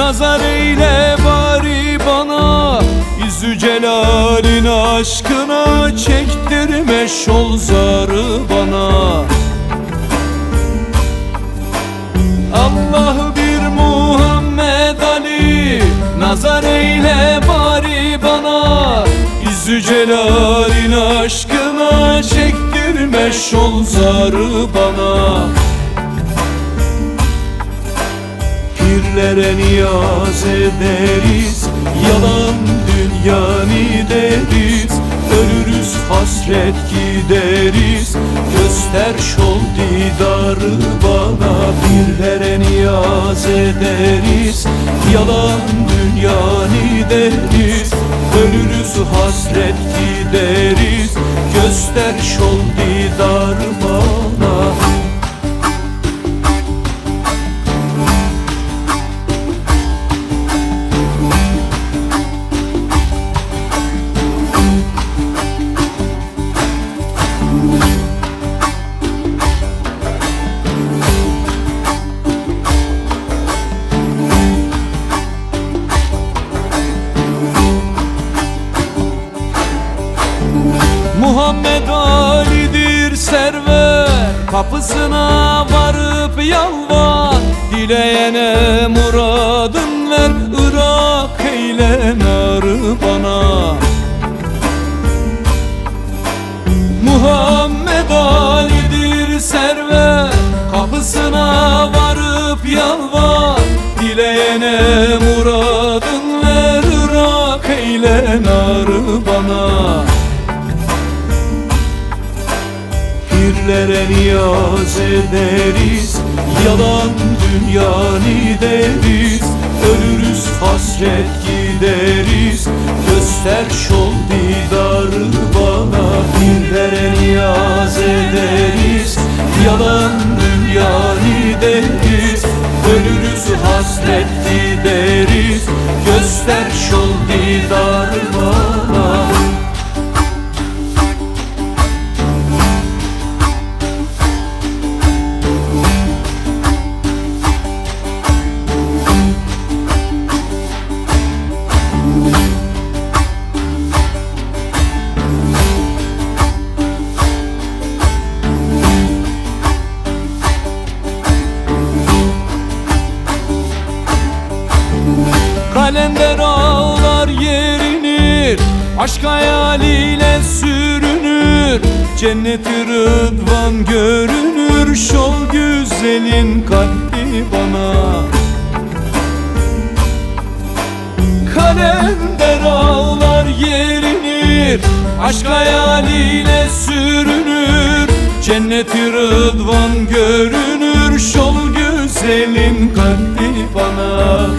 nazar eyle bari bana, İzzü Celal'in aşkına çektirme şol zarı bana. Allah bir Muhammed Ali, nazar eyle bari bana, İzzü Celal'in aşkına çektirme şol zarı bana. Pirlere niyaz ederiz, yalan dünyanı deriz, ölürüz hasret gideriz, göster şol didarı bana. Pirlere niyaz ederiz, yalan dünyanı deriz, ölürüz hasret gideriz, göster şol didarı bana. Muhammed Ali'dir server, kapısına varıp yalvar, dileyene muradın ver, Irak eyle narı bana. Muhammed Ali'dir server, kapısına varıp yalvar, dileyene muradın ver, Irak eyle narı bana. Pirlere niyaz ederiz, yalan dünyanı deriz, ölürüz hasret gideriz, göster şol didarı bana. Pirlere niyaz ederiz, yalan dünyanı deriz, ölürüz hasret gideriz, göster şol didarı bana. Kalender ağlar yerinir, aşk hayaliyle sürünür, cennet-i rıdvan görünür, şol güzelin kalbi bana. Kalender ağlar yerinir, aşk hayaliyle sürünür, cennet-i rıdvan görünür, şol güzelin kalbi bana.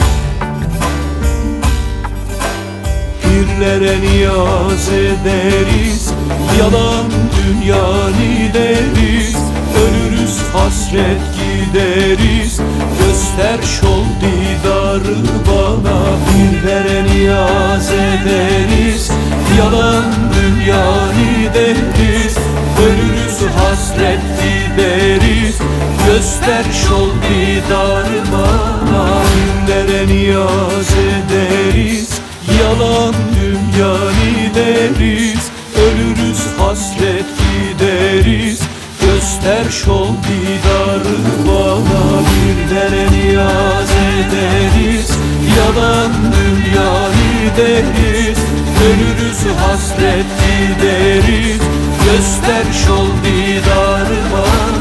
Pirlere niyaz ederiz, yalan dünyanı deriz, ölürüz hasret gideriz, göster şol didarı bana. Pirlere niyaz ederiz, yalan dünyanı deriz, ölürüz hasret gideriz, göster şol didarı bana. Pirlere niyaz ederiz, yalan dünyanı deriz, ölürüz hasret gideriz, göster şol didarı bana. Pirlere niyaz ederiz, yalan dünyanı deriz, ölürüz hasret gideriz, göster şol didarı bana.